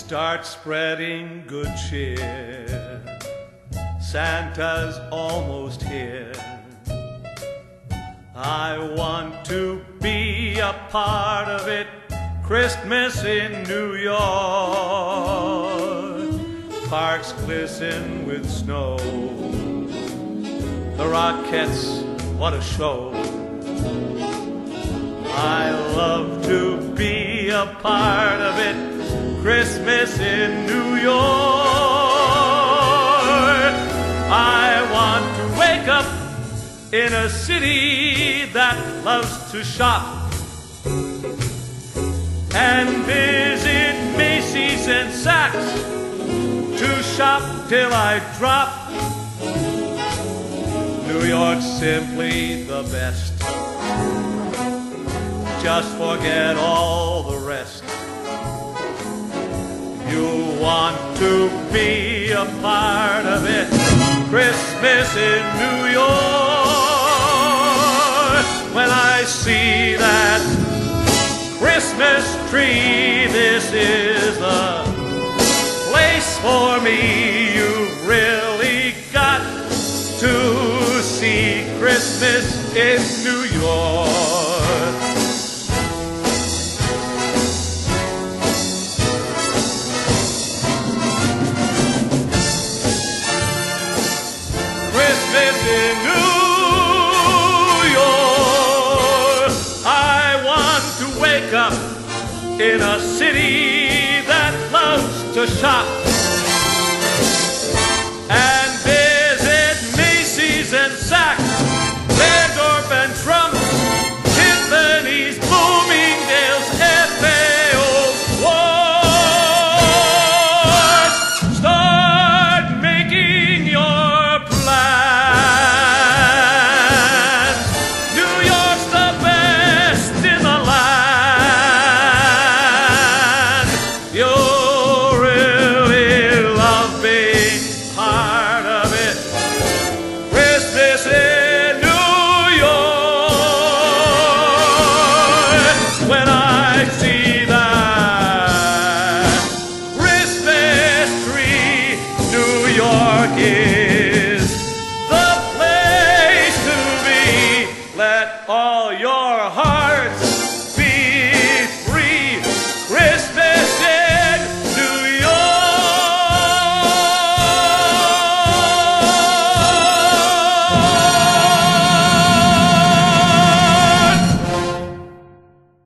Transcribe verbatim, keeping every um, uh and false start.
start spreading good cheer. Santa's almost here. I want to be a part of it. Christmas in New York. Parks glisten with snow. The Rockettes, what a show. I love to be a part of it. Christmas in New York. I want to wake up in a city that loves to shop and visit Macy's and Saks to shop till I drop. New York's simply the best. Just forget all the rest. You want to be a part of it. Christmas in New York. When I see that Christmas tree, this is the place for me. You've really got to see Christmas in New York. Christmas in New York. I want to wake up in a city that loves to shop